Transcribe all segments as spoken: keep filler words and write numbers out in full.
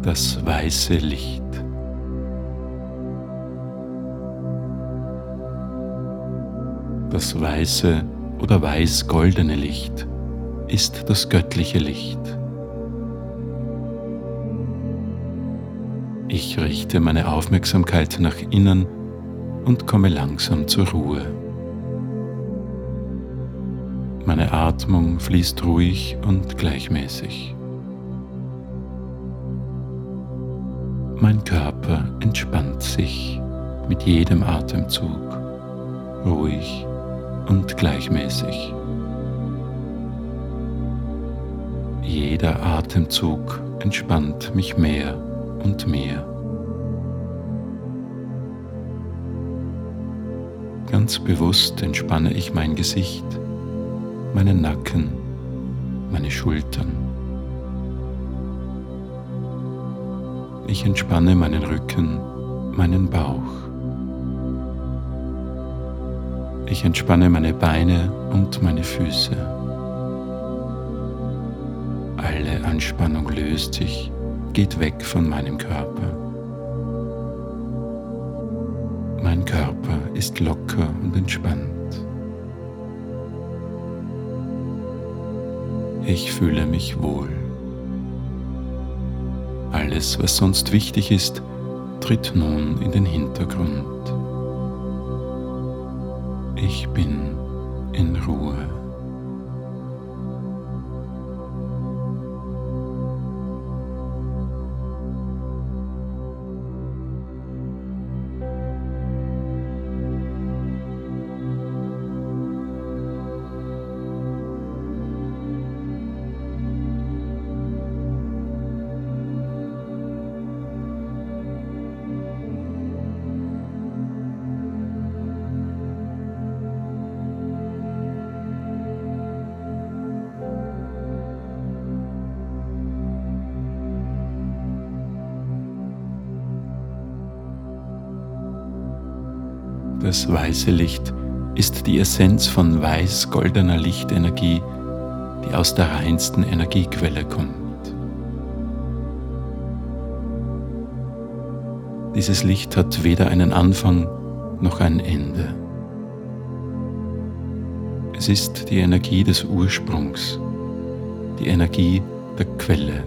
Das weiße Licht. Das weiße oder weiß-goldene Licht ist das göttliche Licht. Ich richte meine Aufmerksamkeit nach innen und komme langsam zur Ruhe. Meine Atmung fließt ruhig und gleichmäßig. Mein Körper entspannt sich mit jedem Atemzug, ruhig und gleichmäßig. Jeder Atemzug entspannt mich mehr und mehr. Ganz bewusst entspanne ich mein Gesicht, meinen Nacken, meine Schultern. Ich entspanne meinen Rücken, meinen Bauch. Ich entspanne meine Beine und meine Füße. Alle Anspannung löst sich, geht weg von meinem Körper. Mein Körper ist locker und entspannt. Ich fühle mich wohl. Alles, was sonst wichtig ist, tritt nun in den Hintergrund. Ich bin in Ruhe. Das weiße Licht ist die Essenz von weiß-goldener Lichtenergie, die aus der reinsten Energiequelle kommt. Dieses Licht hat weder einen Anfang noch ein Ende. Es ist die Energie des Ursprungs, die Energie der Quelle.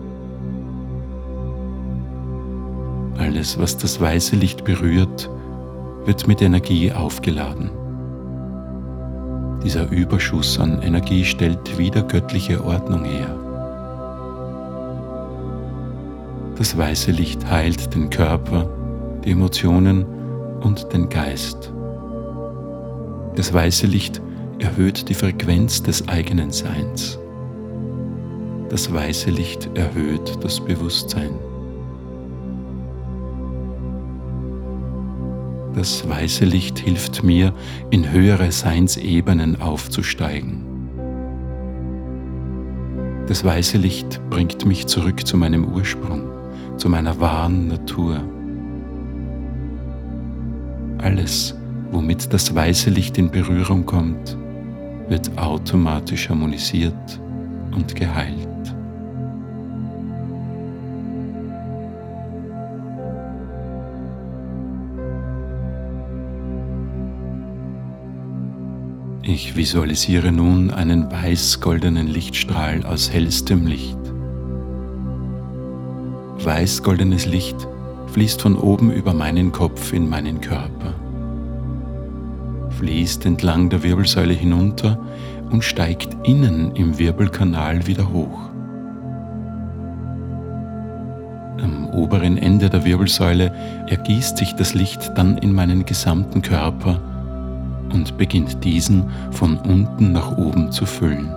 Alles, was das weiße Licht berührt, wird mit Energie aufgeladen. Dieser Überschuss an Energie stellt wieder göttliche Ordnung her. Das weiße Licht heilt den Körper, die Emotionen und den Geist. Das weiße Licht erhöht die Frequenz des eigenen Seins. Das weiße Licht erhöht das Bewusstsein. Das weiße Licht hilft mir, in höhere Seinsebenen aufzusteigen. Das weiße Licht bringt mich zurück zu meinem Ursprung, zu meiner wahren Natur. Alles, womit das weiße Licht in Berührung kommt, wird automatisch harmonisiert und geheilt. Ich visualisiere nun einen weiß-goldenen Lichtstrahl aus hellstem Licht. Weiß-goldenes Licht fließt von oben über meinen Kopf in meinen Körper, fließt entlang der Wirbelsäule hinunter und steigt innen im Wirbelkanal wieder hoch. Am oberen Ende der Wirbelsäule ergießt sich das Licht dann in meinen gesamten Körper und beginnt diesen von unten nach oben zu füllen.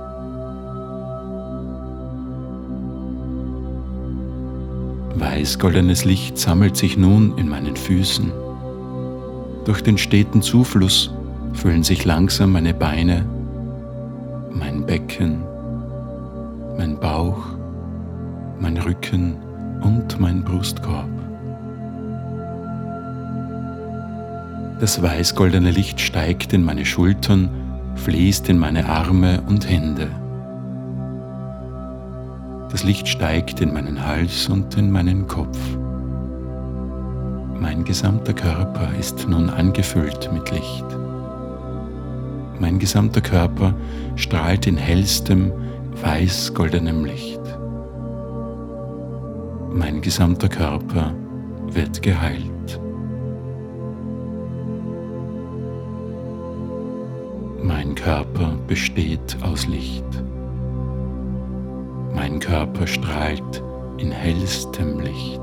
Weiß-goldenes Licht sammelt sich nun in meinen Füßen. Durch den steten Zufluss füllen sich langsam meine Beine, mein Becken, mein Bauch, mein Rücken und mein Brustkorb. Das weiß-goldene Licht steigt in meine Schultern, fließt in meine Arme und Hände. Das Licht steigt in meinen Hals und in meinen Kopf. Mein gesamter Körper ist nun angefüllt mit Licht. Mein gesamter Körper strahlt in hellstem, weiß-goldenem Licht. Mein gesamter Körper wird geheilt. Mein Körper besteht aus Licht. Mein Körper strahlt in hellstem Licht.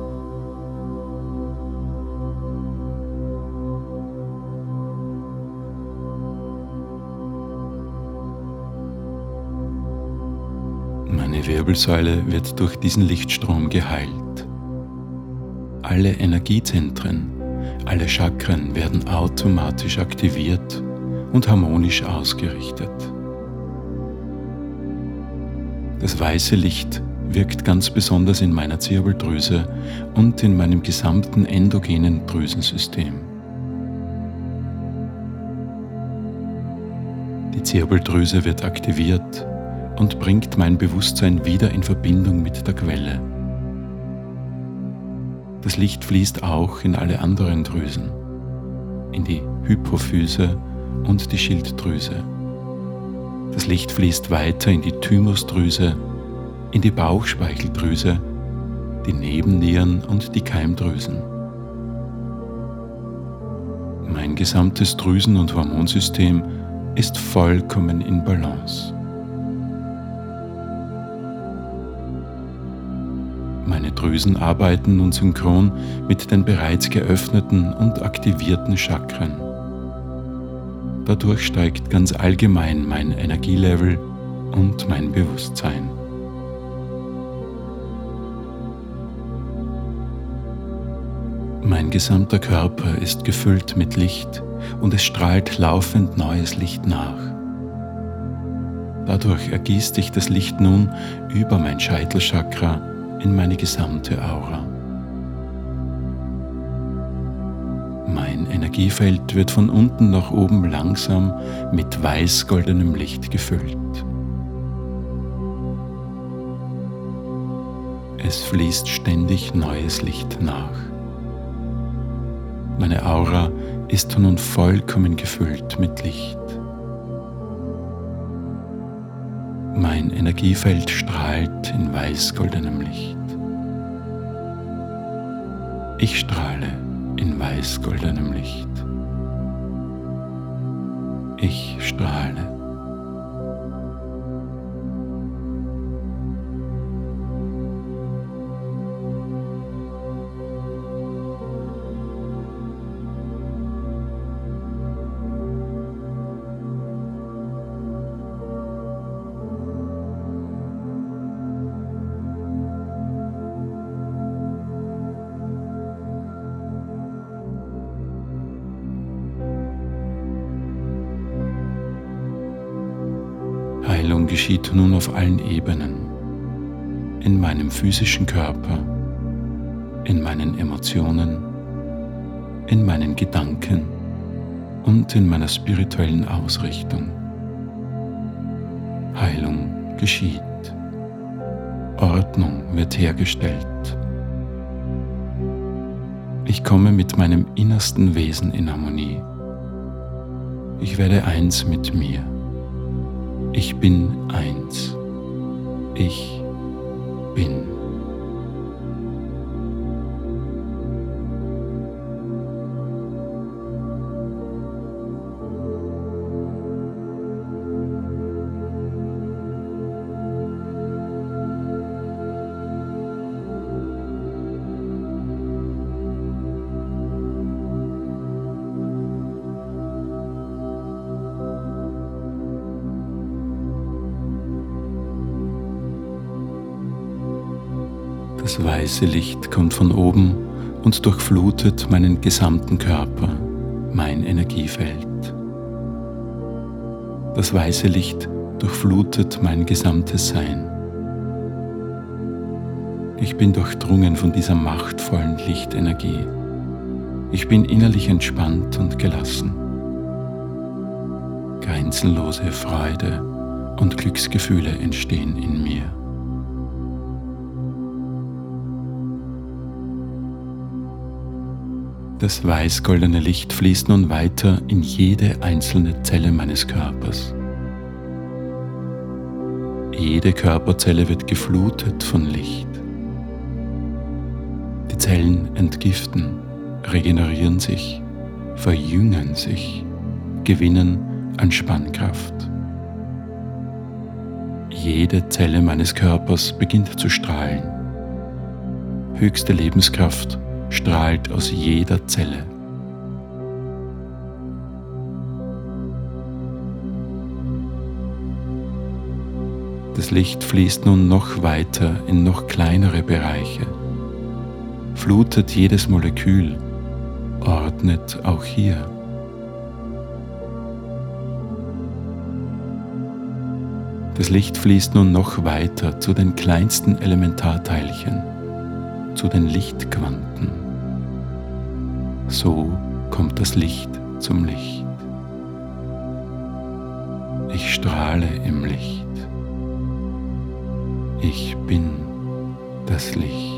Meine Wirbelsäule wird durch diesen Lichtstrom geheilt. Alle Energiezentren, alle Chakren werden automatisch aktiviert und harmonisch ausgerichtet. Das weiße Licht wirkt ganz besonders in meiner Zirbeldrüse und in meinem gesamten endogenen Drüsensystem. Die Zirbeldrüse wird aktiviert und bringt mein Bewusstsein wieder in Verbindung mit der Quelle. Das Licht fließt auch in alle anderen Drüsen, in die Hypophyse und die Schilddrüse. Das Licht fließt weiter in die Thymusdrüse, in die Bauchspeicheldrüse, die Nebennieren und die Keimdrüsen. Mein gesamtes Drüsen- und Hormonsystem ist vollkommen in Balance. Meine Drüsen arbeiten nun synchron mit den bereits geöffneten und aktivierten Chakren. Dadurch steigt ganz allgemein mein Energielevel und mein Bewusstsein. Mein gesamter Körper ist gefüllt mit Licht und es strahlt laufend neues Licht nach. Dadurch ergießt sich das Licht nun über mein Scheitelchakra in meine gesamte Aura. Mein Energiefeld wird von unten nach oben langsam mit weiß-goldenem Licht gefüllt. Es fließt ständig neues Licht nach. Meine Aura ist nun vollkommen gefüllt mit Licht. Mein Energiefeld strahlt in weiß-goldenem Licht. Ich strahle in weiß-goldenem Licht. Ich strahle. Heilung geschieht nun auf allen Ebenen, in meinem physischen Körper, in meinen Emotionen, in meinen Gedanken und in meiner spirituellen Ausrichtung. Heilung geschieht. Ordnung wird hergestellt. Ich komme mit meinem innersten Wesen in Harmonie. Ich werde eins mit mir. Ich bin eins. Ich bin. Das weiße Licht kommt von oben und durchflutet meinen gesamten Körper, mein Energiefeld. Das weiße Licht durchflutet mein gesamtes Sein. Ich bin durchdrungen von dieser machtvollen Lichtenergie. Ich bin innerlich entspannt und gelassen. Grenzenlose Freude und Glücksgefühle entstehen in mir. Das weiß-goldene Licht fließt nun weiter in jede einzelne Zelle meines Körpers. Jede Körperzelle wird geflutet von Licht. Die Zellen entgiften, regenerieren sich, verjüngen sich, gewinnen an Spannkraft. Jede Zelle meines Körpers beginnt zu strahlen. Höchste Lebenskraft strahlt aus jeder Zelle. Das Licht fließt nun noch weiter in noch kleinere Bereiche, flutet jedes Molekül, ordnet auch hier. Das Licht fließt nun noch weiter zu den kleinsten Elementarteilchen, zu den Lichtquanten. So kommt das Licht zum Licht. Ich strahle im Licht. Ich bin das Licht.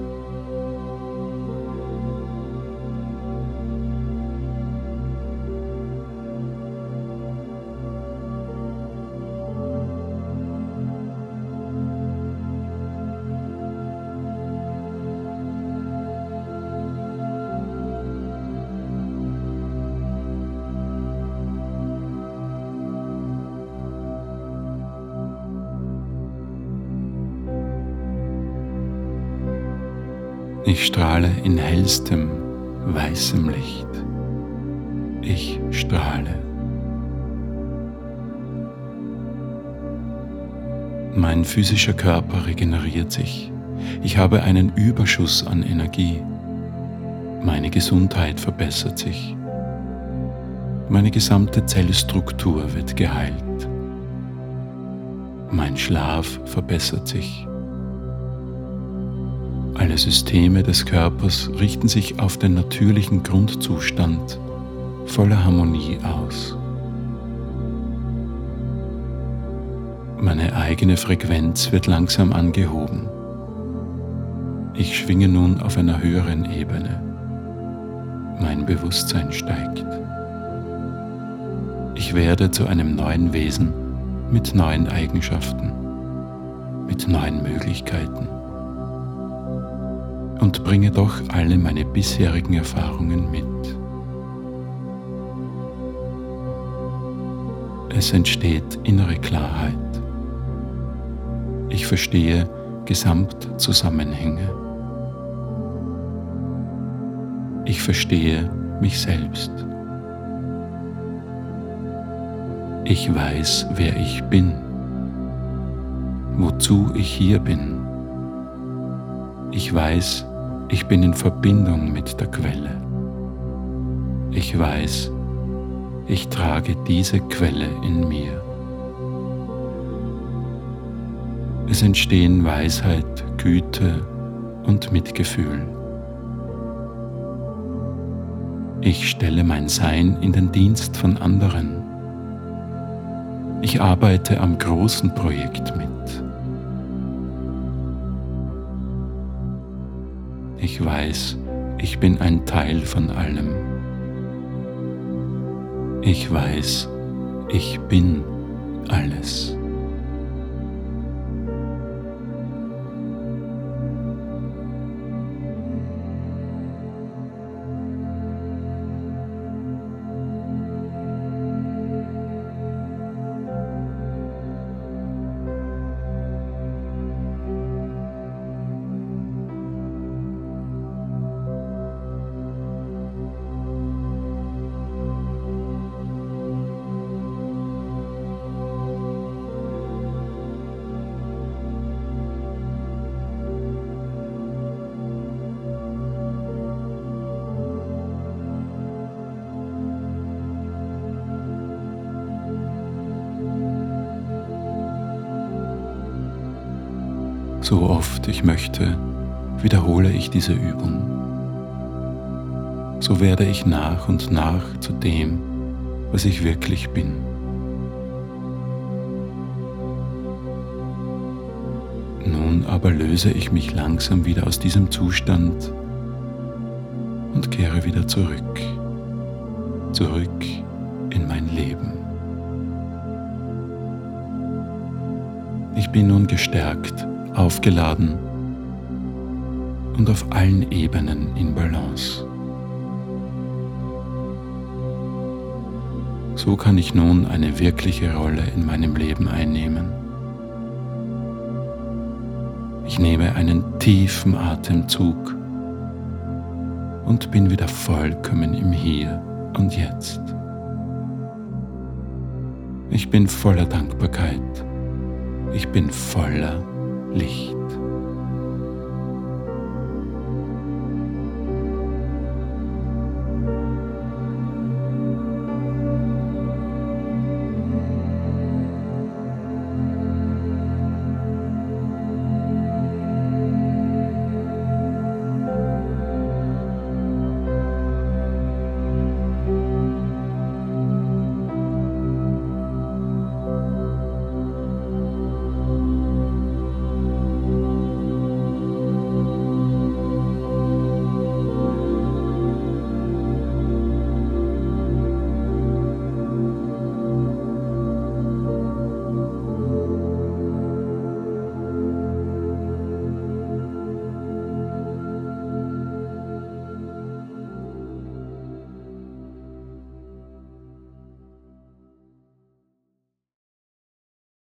Ich strahle in hellstem, weißem Licht. Ich strahle. Mein physischer Körper regeneriert sich. Ich habe einen Überschuss an Energie. Meine Gesundheit verbessert sich. Meine gesamte Zellstruktur wird geheilt. Mein Schlaf verbessert sich. Alle Systeme des Körpers richten sich auf den natürlichen Grundzustand voller Harmonie aus. Meine eigene Frequenz wird langsam angehoben. Ich schwinge nun auf einer höheren Ebene. Mein Bewusstsein steigt. Ich werde zu einem neuen Wesen mit neuen Eigenschaften, mit neuen Möglichkeiten. Und bringe doch alle meine bisherigen Erfahrungen mit. Es entsteht innere Klarheit. Ich verstehe Gesamtzusammenhänge. Ich verstehe mich selbst. Ich weiß, wer ich bin, wozu ich hier bin. Ich weiß, ich bin in Verbindung mit der Quelle. Ich weiß, ich trage diese Quelle in mir. Es entstehen Weisheit, Güte und Mitgefühl. Ich stelle mein Sein in den Dienst von anderen. Ich arbeite am großen Projekt mit. Ich weiß, ich bin ein Teil von allem. Ich weiß, ich bin alles. So oft ich möchte, wiederhole ich diese Übung. So werde ich nach und nach zu dem, was ich wirklich bin. Nun aber löse ich mich langsam wieder aus diesem Zustand und und kehre wieder zurück, zurück in mein Leben. Ich bin nun gestärkt, aufgeladen und auf allen Ebenen in Balance. So kann ich nun eine wirkliche Rolle in meinem Leben einnehmen. Ich nehme einen tiefen Atemzug und bin wieder vollkommen im Hier und Jetzt. Ich bin voller Dankbarkeit. Ich bin voller Licht.